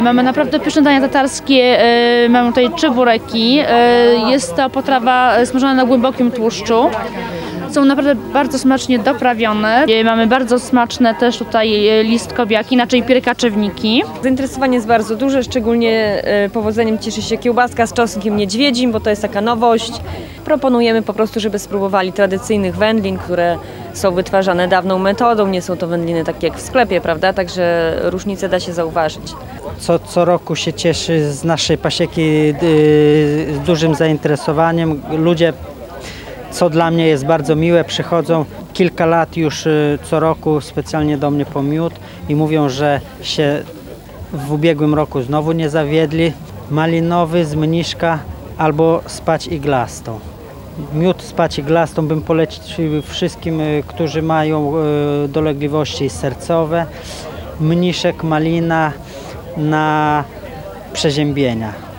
Mamy naprawdę pyszne dania tatarskie, mamy tutaj czebureki. Jest to potrawa smażona na głębokim tłuszczu. Są naprawdę bardzo smacznie doprawione. Mamy bardzo smaczne też tutaj listkowiaki, inaczej pierkaczewniki. Zainteresowanie jest bardzo duże, szczególnie powodzeniem cieszy się kiełbaska z czosnkiem niedźwiedzim, bo to jest taka nowość. Proponujemy po prostu, żeby spróbowali tradycyjnych wędlin, które są wytwarzane dawną metodą. Nie są to wędliny takie jak w sklepie, prawda? Także różnicę da się zauważyć. Co roku się cieszy z naszej pasieki z dużym zainteresowaniem. Ludzie, co dla mnie jest bardzo miłe, przychodzą kilka lat już co roku specjalnie do mnie po miód i mówią, że się w ubiegłym roku znowu nie zawiedli. Malinowy z mniszka albo z pać iglastą. Miód z pać iglastą bym polecił wszystkim, którzy mają dolegliwości sercowe. Mniszek, malina na przeziębienia.